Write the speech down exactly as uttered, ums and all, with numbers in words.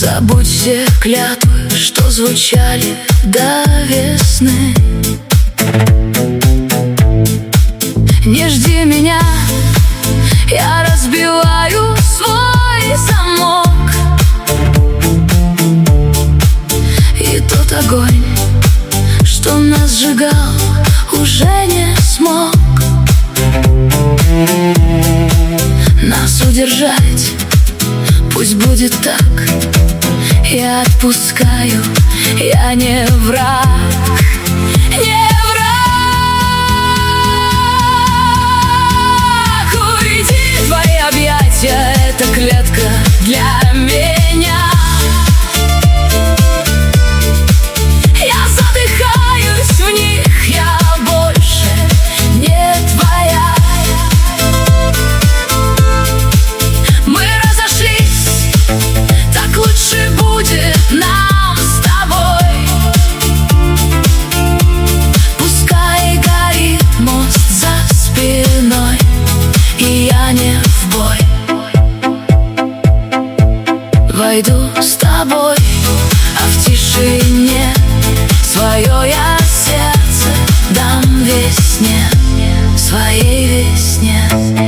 Забудь все клятвы, что звучали до весны. Не жди меня, я разбиваю свой замок. И тот огонь, что нас сжигал, уже не смог нас удержать. Пусть будет так, я отпускаю, я не враг, не враг. Уйди, твои объятия — это клетка для меня. Я задыхаюсь в них, я больше не твоя. Мы разошлись, так лучше будет нам с тобой. Пускай горит мост за спиной, и я не в бой. Войду с тобой, а в тишине свое я сердце дам весне, своей весне.